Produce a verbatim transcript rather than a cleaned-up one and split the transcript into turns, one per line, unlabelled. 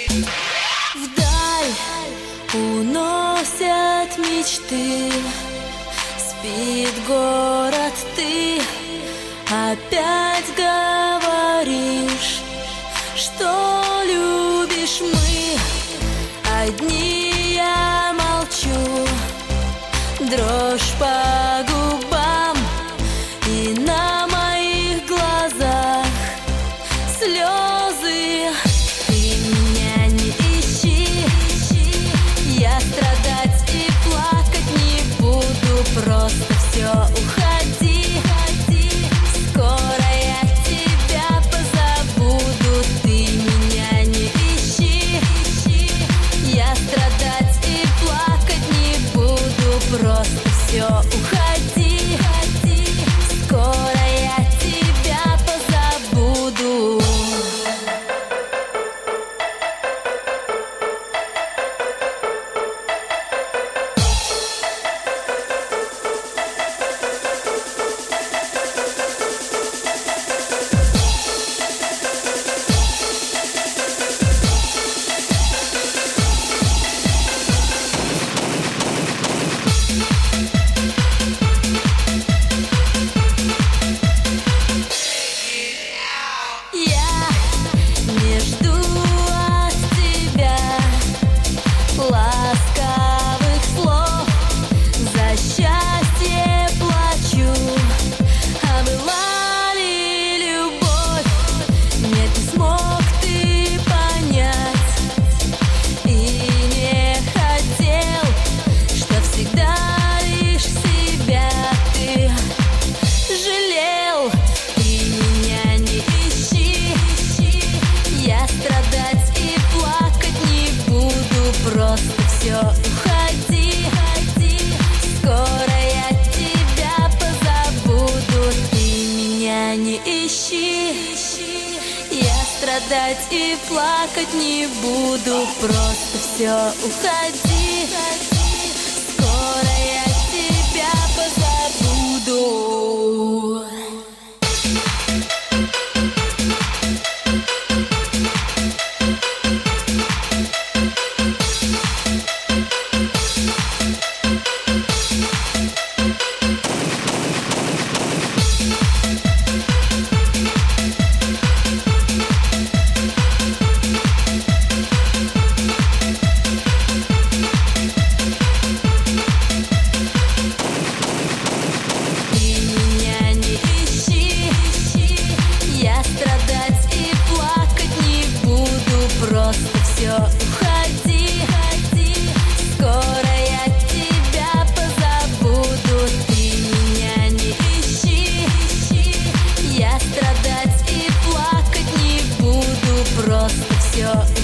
Вдаль уносят мечты, спит город, ты опять говоришь, что любишь. Мы одни, я молчу, дрожь по губам, и на моих глазах слезы. Ты меня не ищи, я страдать и плакать не буду, просто все, уходи. Скоро я тебя позабуду. Ты меня не ищи, я страдать и плакать не буду, просто все, уходи. Скоро я тебя позабуду. Ласковых слов, за счастье плачу. А была ли любовь? Нет, не смог ты понять и не хотел, что всегда лишь себя ты жалел. Ты меня не ищи, я страдать и плакать не буду, просто все, уходи. Скоро я тебя позабуду. Ты меня не ищи, я страдать и плакать не буду, просто все, уходи. Скоро я тебя позабуду. Просто все, уходи. Скоро я тебя позабуду. Ты меня не ищи, я страдать и плакать не буду, просто все.